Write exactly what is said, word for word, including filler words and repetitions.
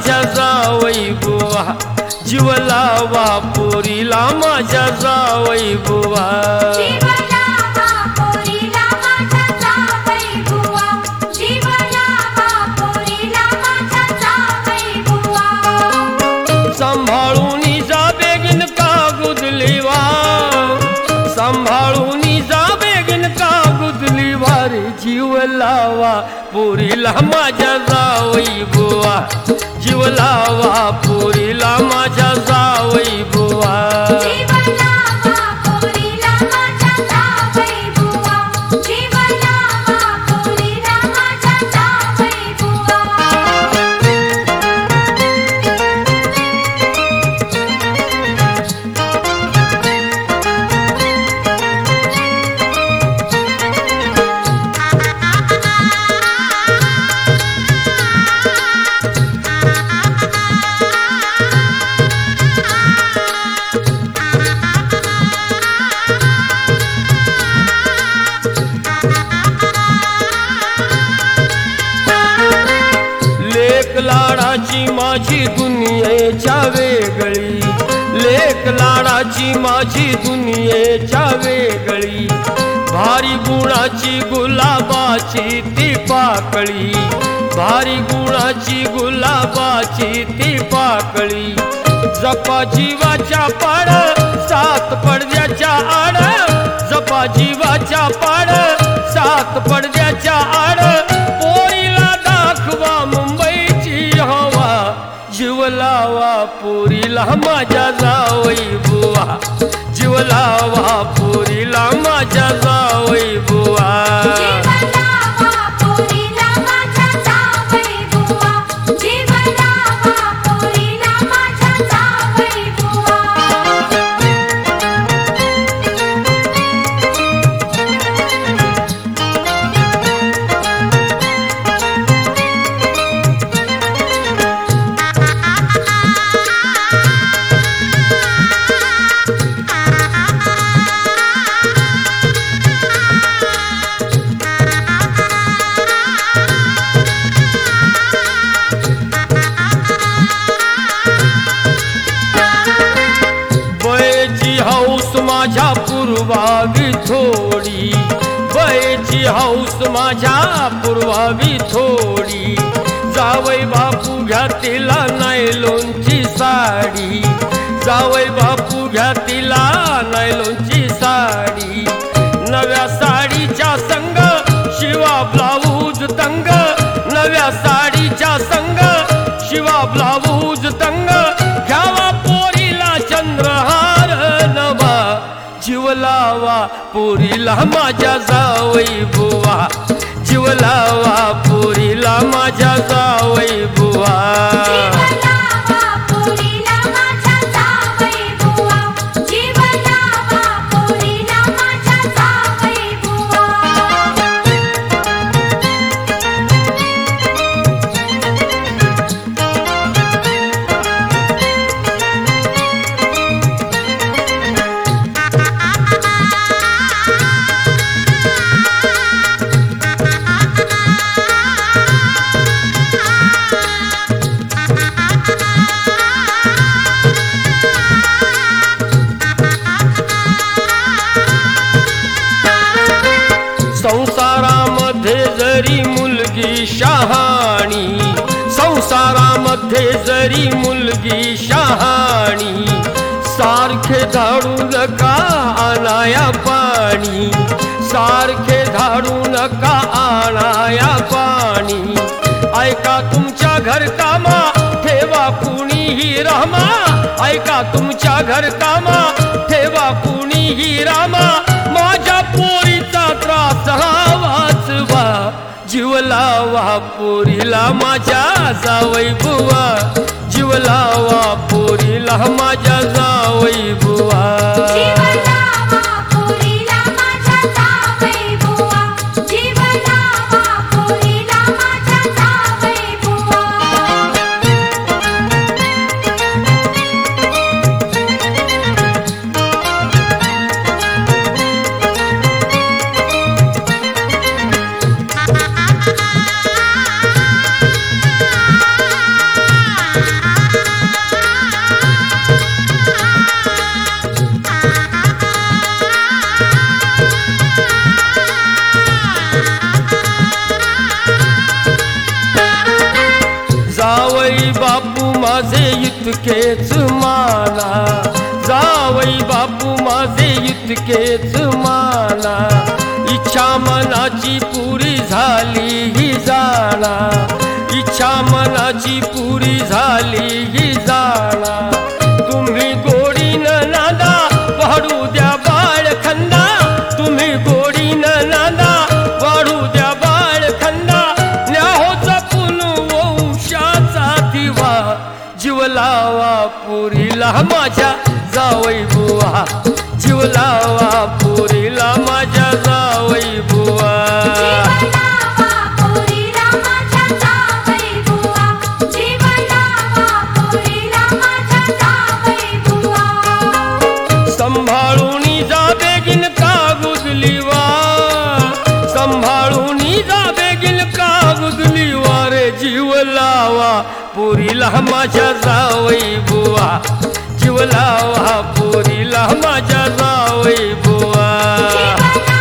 माझ्या जावई बुवा, जीव लावा पोरीला माझ्या जावई बुवा. जीव लावा पोरीला माझ्या जावई बुवा, जीव लावा पोरीला माझ्या जावई बुवा. सांभाळून जा बेगीन का गुदली वार, सांभाळून जा बेगीन का गुदली वार. जीव लावा पोरीला माझ्या जावई बुवा, जीव लावा पोरीला माझ्या जावई बुवा. जीव लावा पोरीला माझ्या जावई बुवा, जीव लावा पोरीला माझ्या जावई बुवा. लेक लाडाची माझी दुनियेच्या वेगळी, लेक लाडाची माझी दुनियेच्या वेगळी. भारी गुणाची गुलाबाची ती पाकळी, भारी गुणाची गुलाबाची ती पाकळी. जपा जीवाच्या पाड सात पडद्याच्या आड, जपा जीवाच्या पाड सात पडद्याच्या आड. पोरीला दाखवा मुंबईची हवा, जीव लावा पोरीला माझ्या जावई बुवा, जीव लावा पोरीला माझ्या जावई बुवा. जीव लावा पोरीला माझ्या जावई बुवा, जीव लावा पोरीला माझ्या जावई बुवा. बयची हौस माझ्या पूर्वावी थोडी, बयची हौस माझ्या पूर्वावी थोडी. जावई बापू घ्या तिला नायलोनची साडी, जावई बापू घ्या तिला नायलोनची साडी. नव्या साडीच्या संग शिवा ब्लाऊज तंग, नव्या साडीच्या संग शिवा ब्लाऊज तंग. घ्यावा पोरीला चंद्रहार नवा, जीव लावा पोरीला माझ्या जावई बुवा, जीव लावा पोरीला माझ्या जावई बुवा. जीव लावा पोरीला माझ्या जावई बुवा, जीव लावा पोरीला माझ्या जावई बुवा. संसारामध्ये जरी मुलगी शहाणी, संसारामध्ये जरी मुलगी शहाणी. सारखे धाडू नका आणाया पाणी, सारखे धाडू नका आणाया पाणी. ऐका तुमच्या घर कामा ठेवा कुणीही रामा, ऐका तुमच्या घर कामा ठेवा कुणीही रामा. माझ्या पोरीचा त्रास हा वाचवा, जीव लावा पोरीला माझ्या जावई बुवा, जीव लावा पोरीला माझ्या जावई बुवा. जीव लावा पोरीला माझ्या जावई बुवा, जीव लावा पोरीला माझ्या जावई बुवा. जावई बापू माझे इतकेच माना, जावई बापू माझे इतकेच माना, इच्छा मनाची पुरी झाली ही जाणा, इच्छा मनाची पुरी झाली ही जाणा. तुम्ही गोडीनं नादा वाढू द्या बाळखंदा, तुम्ही गोडीनं नादा वाढू द्या बाळखंदा. न्याहो जपून वंशाचा दिवा, जीव लावा पुरीला माझ्या जावई बुवा, जीव लावा पुरीला माझ्या जावई बुवा. संभाळूनी जा बेगिन का गुदली वा, संभाळूनी जा बेगिन का गुदली वा रे. जीव लावा पुरीला माझ्या जावई बुवा, जीव लावा पुरीला माझ्या जावई बुवा.